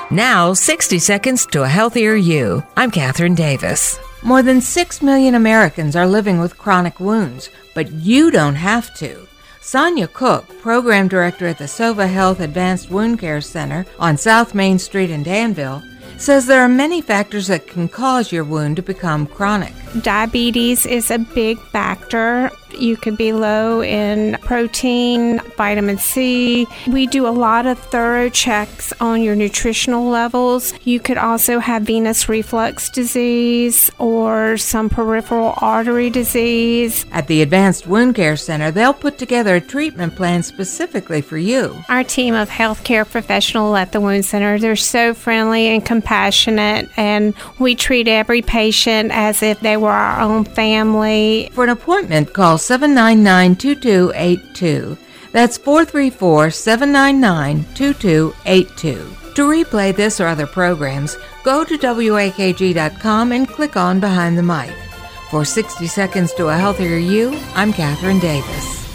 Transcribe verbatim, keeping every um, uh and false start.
Now, sixty seconds to a healthier you. I'm Catherine Davis. More than six million Americans are living with chronic wounds, but you don't have to. Sonia Cook, Program Director at the Sova Health Advanced Wound Care Center on South Main Street in Danville, says there are many factors that can cause your wound to become chronic. Diabetes is a big factor. You could be low in protein, vitamin C. We do a lot of thorough checks on your nutritional levels. You could also have venous reflux disease or some peripheral artery disease. At the Advanced Wound Care Center, they'll put together a treatment plan specifically for you. Our team of healthcare professionals at the Wound Center, they're so friendly and compassionate, and we treat every patient as if they were our own family. For an appointment, call seven nine nine, two two eight two. That's four three four, seven nine nine, two two eight two. To replay this or other programs, go to W A K G dot com and click on Behind the Mic. For sixty seconds to a Healthier You, I'm Catherine Davis.